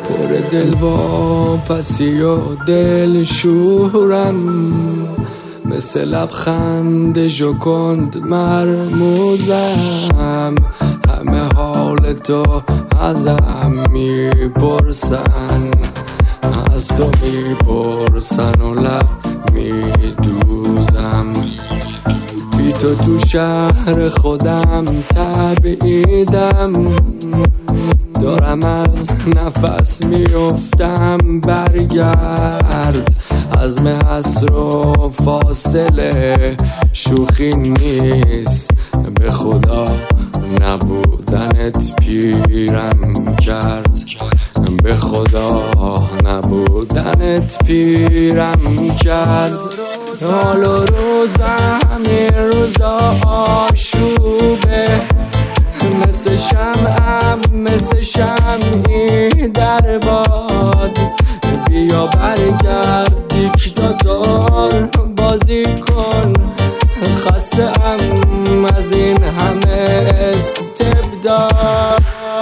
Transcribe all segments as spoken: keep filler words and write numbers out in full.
پر دل واپسی و دل شورم، مثل لبخند ژوکند مرموزم. همه حال تو ازم میپرسن، از تو میپرسن و لب میدوزم. بی تو تو شهر خودم تبعیدم، دارم از نفس میافتم. برگرد از حسر و فاصله شوخی نیست، به خدا نبودنت پیرم کرد، به خدا نبودنت پیرم کرد. حال و روزم این روزا آشوبه، مثل شمعم مثل شمعی در باد. بیا برگرد دیکتاتور بازی کن، خسته ام از این همه استبداد.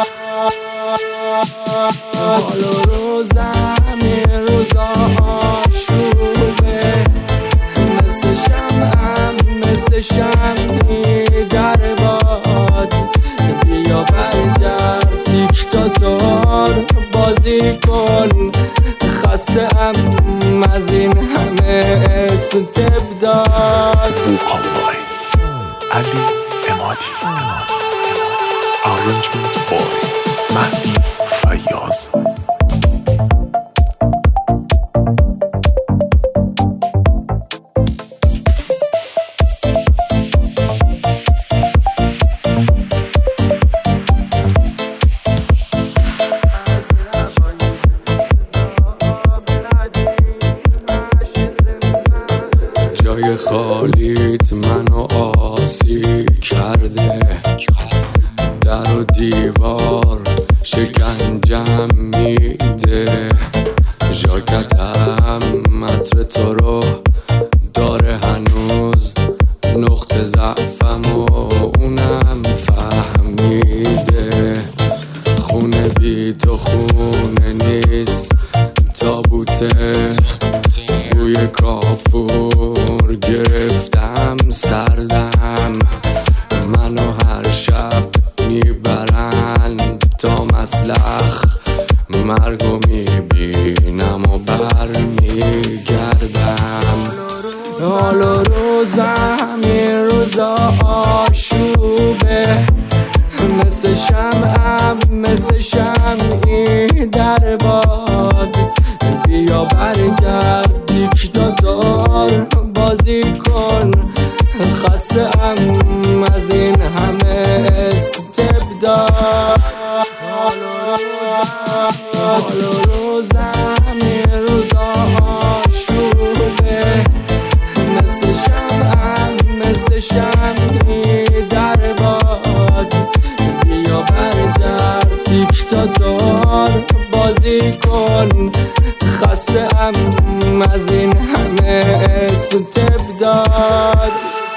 حال و روزم این روزا آشوبه، مثل شمعم مثل شمعی در باد. بیا برگرد دیکتاتور بازی کن، خسته ام از این همه استبداد. وقالله علی امادی. Arrangement boy مهدی فیاض. جای خالیت منو آسی کرده، در و دیوار شکنجم میده. ژاکتم عطر تو رو داره هنوز، نقطه ضعفم و اونم فهمیده. خونه بی تو خونه نیست، تابوته بوی کافور گرفتم سردم. منو هر شب میبرن تا مسلخ، مرگو میبینم و برمیگردم. حال و روزم این روزا آشوبه، مثل شمعم مثل شمعی در باد. بیا برگرد دیکتاتور بازی کن، خسته ام از این همه استبداد. حال و روزم این روزا آشوبه، مثل شمعم مثل شمعی در باد. بیا برگرد دیکتاتور بازی کن، خسته ام از این همه استبداد.